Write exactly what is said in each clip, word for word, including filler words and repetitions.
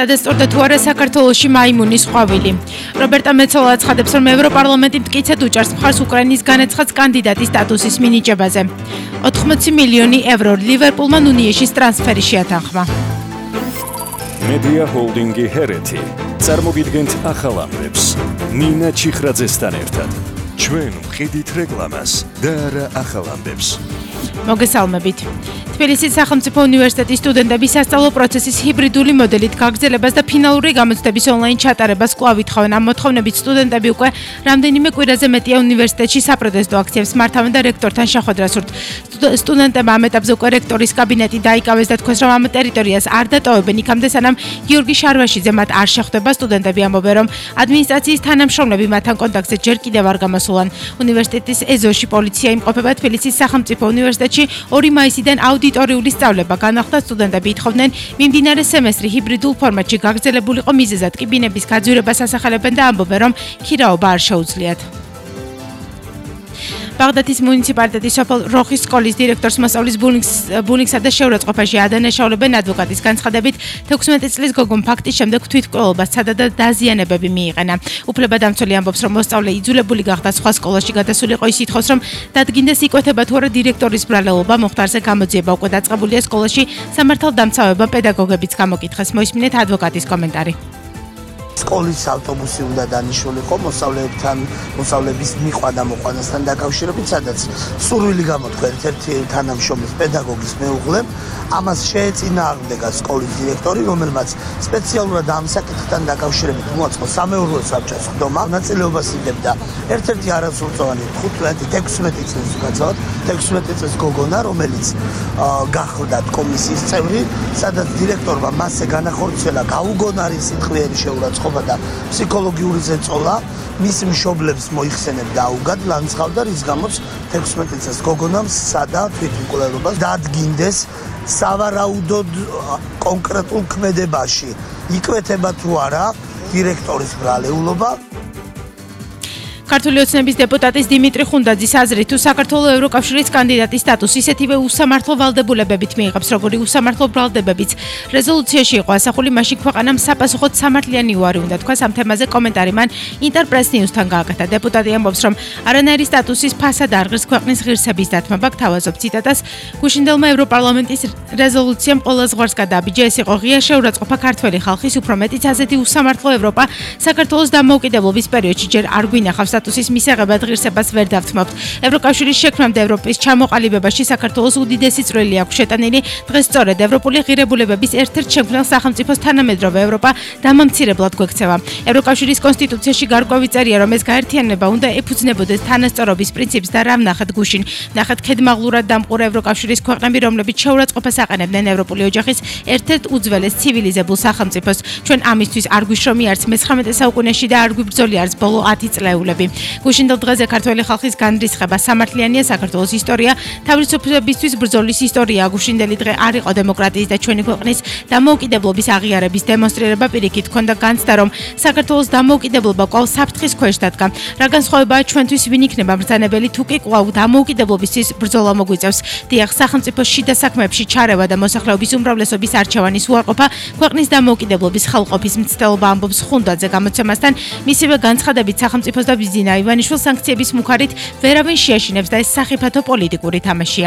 დადასტურდა თუ არა საქართველოში მაიმუნის ყვავილი. რობერტა მეცოლა აცხადებს, რომ ევროპარლამენტი მტკიცედ უჭერს მხარს უკრაინის განაცხადს კანდიდატის სტატუსის მინიჭებაზე. ოთხმოცი მილიონი ევრო ლივერპულმა ნუნიეშის ტრანსფერი შეათანხმა. მედია ჰოლდინგი ჰერეთი წარმოგიდგენთ ახალ ამბებს ნინა ჩიხრაძესთან ერთად. ჩვენ ვყიდით რეკლამას და არა ახალ ამბებს. მოგესალმებით. თბილისის სახელმწიფო უნივერსიტეტის სტუდენტები სასწავლო პროცესის ჰიბრიდული მოდელით გაგრძელებას და ფინალური გამოცდების ონლაინ ჩატარებას კვლავ ითხოვენ. ამ მოთხოვნებით სტუდენტები უკვე რამდენიმე კვირაზე მეტია უნივერსიტეტში საპროტესტო აქციებს მართავენ და რექტორთან შეხვედრას სურთ. სტუდენტებმა ამ ეტაპზე უკვე რექტორის კაბინეტი დაიკავეს და თქვეს, რომ ამ ტერიტორიას არ დატოვებენ იქამდე, სანამ გიორგი შარვაშიძე მათ არ შეხვდება. სტუდენტები ამბობენ, რომ ადმინისტრაციის თანამშრომლები მათთან კონტაქტზე ჯერ კიდევ არ გამოსულან. უნივერსიტეტის ეზოში პოლიცია იმყოფება. თბილისის სახელმწიფო უნივერსიტეტში ორი მაისიდან აუდიტორიული სწავლება განახლდა. სტუდენტები ითხოვდნენ მიმდინარე სემესტრი ჰიბრიდულ ფორმატში გაგრძელებულიყო, მიზეზად კი ბინების გაძვირებას ასახელებენ და ამბობენ, რომ ქირაობა არ შეუძლიათ. ბაღდათის მუნიციპალიტეტის სოფელ როხის სკოლის დირექტორს მოსწავლის ბულინგსა და შეურაცხყოფაში ადანაშაულებენ. ადვოკატის განცხადებით, თექვსმეტი წლის გოგომ ფაქტის შემდეგ თვითმკვლელობას სცადა და დაზიანებები მიიყენა. უფლებადამცველი ამბობს, რომ მოსწავლე იძულებული გახდა სხვა სკოლაში გადასულიყო. ის ითხოვს, რომ დადგინდეს იკვეთება თუ არა დირექტორის ბრალეულობა. მოხდარზე გამოძიება უკვე დაწყებულია. სკოლაში სამართალდამცავება პედაგოგებიც გამოკითხეს. მოისმინეთ ადვოკატის კომენტარი. სკოლის ავტობუსი უნდა დანიშნულიყო მოსწავლეებთან, მოსწავლეების მიყვა და მოყვანასთან დაკავშირებით, სადაც სურვილი გამოთქვა ერთ-ერთი თანამშრომლის პედაგოგის მეუღლემ. ამას შეეწინააღმდეგა სკოლის დირექტორი, რომელმაც სპეციალურად ამ საკითხთან დაკავშირებით მოაწყო სამეურვეო საბჭოს ხდომა. მონაწილეობას იღებდა ერთ-ერთი არასრულწლოვანი თექვსმეტი წლის უკაცრავად, თექვსმეტი წლის გოგონა, რომელიც გახლდა კომისიის წევრი, სადაც დირექტორმა მასზე განახორციელა გაუგონარი სიტყვიერი შეურაცხყოფა და ფსიქოლოგიური ზეწოლა. მის მშობლებს მოიხსენებდა აუგად ლანძღავდა, რის გამოც თექვსმეტი წლის გოგონამ სცადა თვითმკვლელობას დადგინდეს სავარაუდოდ კონკრეტულ ქმედებაში იკვეთება თუ არა დირექტორის ბრალეულობა. ქართული ოცნების დეპუტატის დიმიტრი ხუნდაძის აზრით, თუ საქართველოს ევროკავშირის კანდიდატის სტატუსი ისეთივე უსამართლო ვალდებულებებით მიიღებს, როგორი უსამართლო ბრალდებებიც რეზოლუციაში იყო ასახული, მაშინ ქვეყანამ საპასუხოდ სამართლიანი უარი უნდა თქვას. ამ თემაზე კომენტარი მან ინტერპრეს ნიუსთან გააკეთა. დეპუტატი ამბობს, რომ არანაირი სტატუსის ფასად არ ღირს ქვეყნის ღირსების დათმობა. გთავაზობ ციტატას, გუშინდელმა ევროპარლამენტის რეზოლუციამ ყველა ზღვარს გადააბიჯა. ეს იყო ღია შეურაცხყოფა ქართველი ხალხის, უფრო მეტიც ასეთი უსამართლო ევროპა საქართველოს დამოუკიდებლობის პერიოდში ჯერ არ გვინახავს. სტატუსის მისაღებად ღირსებას ვერ დავთმობთ. ევროკავშირის შექმნამდე ევროპის ჩამოყალიბებაში საქართველოს უდიდესი წვლილი აქვს შეტანილი. დღეს სწორედ ევროპული ღირებულებების ერთ-ერთ შემქმნელ სახელმწიფოს თანამედროვე ევროპა დამამცირებლად გვექცევა. ევროკავშირის კონსტიტუციაში გარკვევი წერია, რომ ეს გაერთიანება უნდა ეფუძნებოდეს თანასწორობის პრინციპს და რა ვნახეთ გუშინ. ვნახეთ ქედმაღლურად დამყურა ევროკავშირის ქვეყნები, რომლებიც შეურაცხყოფას აყენებდნენ ევროპული ოჯახის ერთ-ერთ უძველეს ცივილიზებულ სახელმწიფოს. ჩვენ ამისთვის არ გვიშრომი არც მეცხრამეტე საუკუნეში და არ გვიბრძოლი არც ბოლო ათი წლეულები. გუშინდელ დღეზე ქართველი ხალხის განრისხება სამართლიანია. საქართველოს ისტორია თავისუფლებისთვის ბრძოლის ისტორია. გუშინდელი დღე არ იყო დემოკრატიის და ჩვენი ქვეყნის დამოუკიდებლობის აღიარების დემონსტრირება. პირიქით ჰქონდა განცდა, რომ საქართველოს დამოუკიდებლობა კვლავ საფრთხის ქვეშ დადგა. რა განსხვავებაა ჩვენთვის, ვინ იქნება მბრძანებელი, თუ კი კვლავ დამოუკიდებლობისთვის ბრძოლა მოგვიწევს. დიახ, სახელმწიფოს შიდა საქმეებში ჩარევა და მოსახლეობის უმრავლესობის არჩევანის უარყოფა ქვეყნის დამოუკიდებლობის ხელყოფის მცდელობა, ამბობს ხუნდაძე გამოცემასთან. მისივე განცხადებით სახელმწიფოს და ბიზნესის ივანიშვილს სანქციების მუხარით ვერავინ შეაშინებს და ეს სახიფათო პოლიტიკური თამაშია.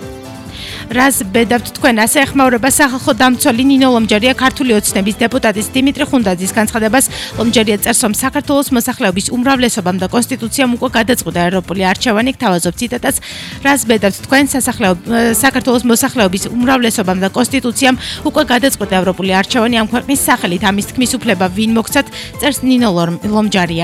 რას ბედავთ თქვენ? ასე ეხმაურება სახალხო დამცველი ნინო ლომჯარია ქართული ოცნების დეპუტატის დიმიტრი ხუნდაძის განცხადებას. ლომჯარია წერს, რომ საქართველოს მოსახლეობის უმრავლესობამ და კონსტიტუციამ უკვე გადაწყვიტა ევროპული არჩევანი. გთავაზობ ციტატას, რას ბედავთ თქვენ? საქართველოს მოსახლეობის უმრავლესობამ და კონსტიტუციამ უკვე გადაწყვიტა ევროპული არჩევანი. ამ ქვეყნის სახელით ამის თქმის უფლება ვინ მოგცათ? წერს ნინო ლომჯარია.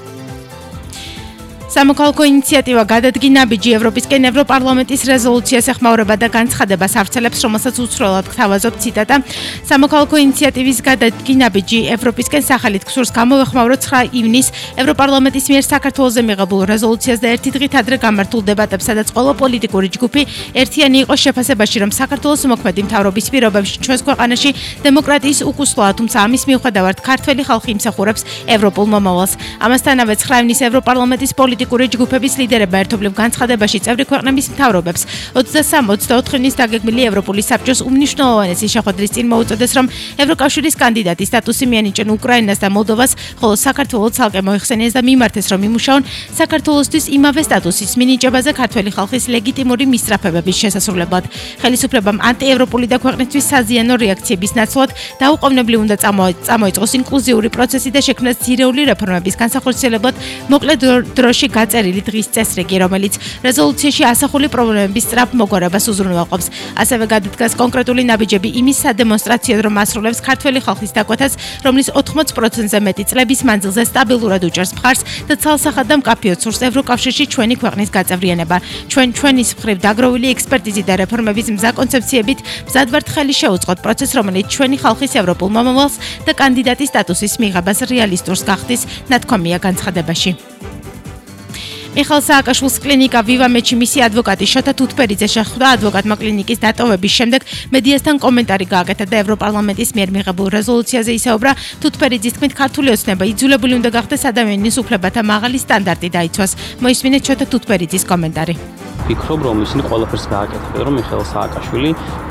სამოქალაქო ინიციატივა გადადგი ნაბიჯი ევროპისკენ ევროპარლამენტის რეზოლუციას ეხმაურება და განცხადებას ავრცელებს, რომელსაც უცვლელად გთავაზობ ციტატა. სამოქალაქო ინიციატივის გადადგი ნაბიჯი ევროპისკენ სახელით გსურს გამოვეხმაუროთ ცხრა ივნისს ევროპარლამენტის მიერ საქართველოზე მიღებულ რეზოლუციას და ერთი დღით ადრე გამართულ დებატებს, სადაც ყველა პოლიტიკური ჯგუფი ერთიანი იყო შეფასებაში, რომ საქართველოს მოქმედი მთავრობის პირობებში ჩვენს ქვეყანაში დემოკრატიის უკუსლოა, თუმცა ამის მიუხედავად ქართველი ხალხი იმსახურებს ევროპულ მომავალს. ამასთანავე ცხრა ივნისს ევროპარლამენტის პოლიტიკური პოლიტიკური ჯგუფების ლიდერებმა ერთობლივ განცხადებაში წევრი ქვეყნების მთავრობებს ოცდასამი ოცდაოთხი ივნის დაგეგმილი ევროპული საბჭოს უმნიშვნელოვანესი შეხვედრის წინ მოუწოდეს, რომ ევროკავშირის კანდიდატის სტატუსი მიენიჭონ უკრაინას და მოლდოვას, ხოლო საქართველოს ცალკე მოიხსენიეს და მიმართეს, რომ იმუშაონ საქართველოსთვის იმავე სტატუსის მინიჭებაზე ქართველი ხალხის ლეგიტიმური მისწრაფებების შესასრულებლად. ხელისუფლებამ ანტიევროპული და ქვეყნისთვის საზიანო რეაქციების ნაცვლად დაუყოვნებლივ უნდა წამოიწყოს ინკლუზიური პროცესი და შექმნას ძირეული რეფორმების განსახორციელებლად მოკლე დროში გაწერილი დღის წესრიგი, რომელიც რეზოლუციაში ასახული პრობლემების სწრაფ მოგვარებას უზრუნველყოფს. ასევე გადადგას კონკრეტული ნაბიჯები იმის სადემონსტრაციოდ, რომ ასრულებს ქართველი ხალხის დაკვეთას, რომლის ოთხმოც პროცენტზე მეტი წლების მანძილზე სტაბილურად უჭერს მხარს და ცალსახად და მკაფიოდ სურს ევროკავშირში ჩვენი ქვეყნის გაწევრიანება. ჩვენ ჩვენის მხრივ დაგროვილი ექსპერტიზით და რეფორმების მზა კონცეფციებით მზად ვართ ხელი შეუწყოთ პროცესს, რომელიც ჩვენი ხალხის ევროპულ მომავალს და კანდიდატის სტატუსის მიღებას რეალისტურს გახდის, ნათქვამია განცხადებაში. მიხაილ სააკაშვილის კლინიკა ვივამედში მისი ადვოკატი შოთა თუთბერიძე შეხვდა ადვოკატმა კლინიკის დატოვების შემდეგ მედიასთან კომენტარი გააკეთა და ევროპარლამენტის მიერ მიღებულ რეზოლუციაზე ისაუბრა. თუთბერიძის თქმით, ქართული ოცნება იძულებული უნდა გახდეს ადამიანის უფლებათა მაღალი სტანდარტი დაიცვას. მოისმინეთ შოთა თუთბერიძის კომენტარი. ვფიქრობ, რომ ისინი ყველაფერს გააკეთებენ, რომ მიხაილ სააკაშვილი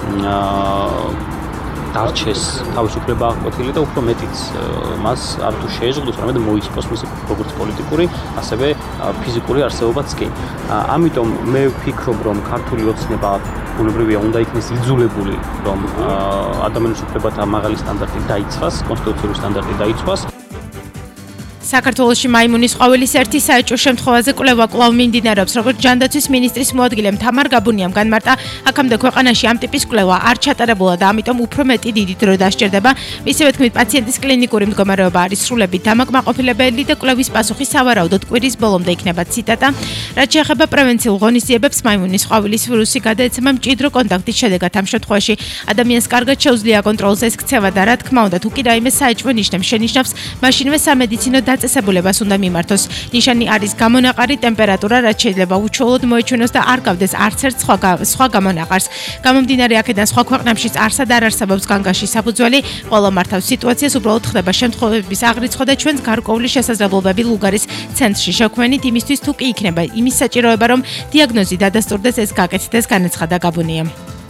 დარჩეს თავისუფლება აღკვეთილი და უფრო მეტიც მას არ თუ შეეძლოს რამე და მოიცავს მისი როგორც პოლიტიკური, ასევე ფიზიკური არსებობაც კი. ამიტომ მე ვფიქრობ, რომ ქართული ოცნება ბუნებრივია უნდა იქნეს იძულებული, რომ ადამიანის უფლებათა მაღალი სტანდარტი დაიცვას, კონსტიტუციური სტანდარტი დაიცვას. საქართველოში მაიმუნის ყვავილის ერთი საეჭვო შემთხვევაზე კვლევა კვლავ მიმდინარეობს, როგორც ჯანდაცვის მინისტრის მოადგილემ თამარ გაბუნიამ განმარტა, აქამდე ქვეყანაში ამ ტიპის კვლევა არ ჩატარებულა და ამიტომ უფრო მეტი დიდი დრო დასჭირდება. მისივე თქმით, პაციენტის კლინიკური მდგომარეობა არის სრულებით დამაკმაყოფილებელი და კვლევის პასუხი სავარაუდოდ კვირის ბოლომდე იქნება. ციტატა: რაც შეეხება პრევენციულ ღონისძიებებს, მაიმუნის ყვავილის ვირუსი გადაეცემა მჭიდრო კონტაქტის შედეგად. ამ შემთხვევაში ადამიანს კარგად შეუძლია კონტროლზე ეს ქცევა და რა თქმა უნდა, თუ კი რაიმე საეჭვო ნიშნებს შენიშნავს, მაშინვე სამედიცინო დაწესებულებას უნდა მიმართოს. ნიშანი არის გამონაყარი ტემპერატურა, რაც შეიძლება უჩვეულოდ მოეჩვენოს და არ გავდეს არც ერთ სხვა სხვა გამონაყარს. გამომდინარე აქედან სხვა ქვეყნებშიც არსად არ არსებობს განგაში საფუძველი, ყველა მართავს სიტუაციას, უბრალოდ ხდება შემთხვევების აღრიცხვა და ჩვენს გარკვეული შესაძლებლობები ლუგარის ცენტრში შევქმნით იმისთვის, თუ კი იქნება იმის საჭიროება, რომ დიაგნოზი დადასტურდეს, ეს გაკეთდეს, განაცხადა გაბუნიამ.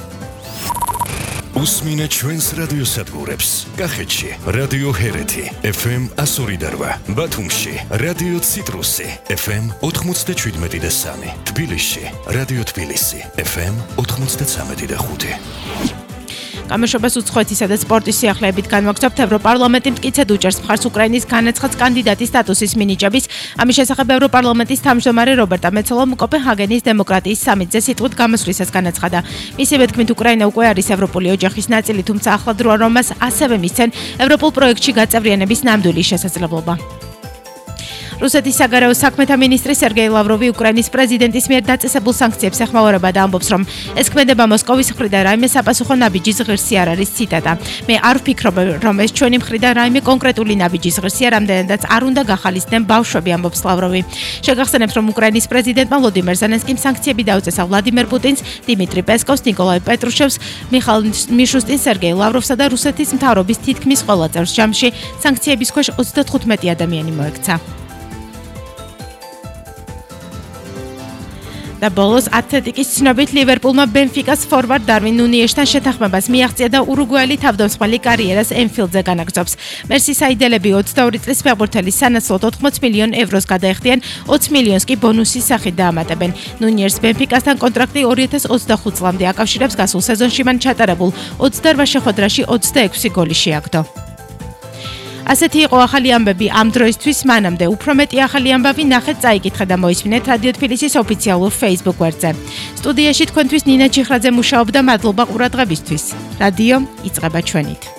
უსმინეთ ჩვენს რადიოსადგურებს. კახეთში რადიო ჰერეთი ეფ ემ εκατო ორი და რვა, ბათუმში რადიო ციტრუსი ეფ ემ ოთხმოცდაშვიდმეტი და სამი, თბილისში რადიო თბილისი ეფ ემ ოთხმოცდაცამეტი და ხუთი. გამოშვებას უცხოეთისა და სპორტის სიახლეებით განვაგრძობთ. ევროპარლამენტი მტკიცედ უჭერს მხარს უკრაინის განაცხადს კანდიდატის სტატუსის მინიჭების. ამის შესახებ ევროპარლამენტის თავმჯდომარე რობერტა მეცოლომ კოპენჰაგენის დემოკრატიის სამიტზე სიტყვით გამოსვლისას განაცხადა. მისივე თქმით, უკრაინა უკვე არის ევროპული ოჯახის ნაწილი, თუმცა ახლადროა რომ მას ასევე მისცენ ევროპულ პროექტში გაწევრიანების ნამდვილი შესაძლებლობა. რუსეთის საგარეო საქმეთა მინისტრი სერგეი ლავროვი უკრაინის პრეზიდენტის მიერ დაწესებულ სანქციებს ეხმაურება და ამბობს, რომ ეს ქმედება მოსკოვის მხრიდან რაიმე საპასუხო ნაბიჯის ღირსი არ არის. ციტატა: მე არ ვფიქრობ, რომ ეს ჩვენი მხრიდან რაიმე კონკრეტული ნაბიჯის ღირსია, რამდენადაც არ უნდა გახალისდნენ ბავშვები, ამბობს ლავროვი. შეგახსენებთ, რომ უკრაინის პრეზიდენტმა ვლოდიმერ ზელენსკიმ სანქციები დაუწესა ვლადიმერ პუტინს, დიმიტრი პესკოვს, ნიკოლაი პეტრუშევს, მიხაილ მიშუსტინს, სერგეი ლავროვსა და რუსეთის მთავრობის თითქმის ყველა წევრს. ჯამში სანქციების ქვეშ ოცდათხუთმეტი ადამიანი მოექცა. და ბოლოს ათლეტიკის ცნობით ლივერპულმა ბენფიკას ფორვარდ დარვინ ნუნიესთან შეთანხმებას მიაღწია და ურუგვაელი თავდამსხმელი კარიერას ენფილდზე განაგრძობს. მერსისაიდელები ოცდაორი წლის ფეხბურთელის სანაცვლოდ ოთხმოც მილიონ ევროს გადაეხდიან, ოც მილიონს კი ბონუსის სახით დაამატებენ. ნუნიეს ბენფიკასთან კონტრაქტი ორი ათას ოცდახუთ წლამდე აკავშირებს, გასულ სეზონში მან ჩატარებულ ოცდარვა შეხვედრაში ოცდაექვსი გოლი შეაგდო. ასეთი იყო ახალი ამბები ამ დროისთვის, მანამდე უფრო მეტი ახალი ამბავი ნახეთ, წაიკითხეთ და მოისმინეთ რადიო თბილისის ოფიციალურ Facebook გვერდზე. სტუდიაში თქვენთვის ნინა ჩიხრაძე მუშაობდა, მადლობა ყურადღებისთვის. რადიო იწყება ჩვენით.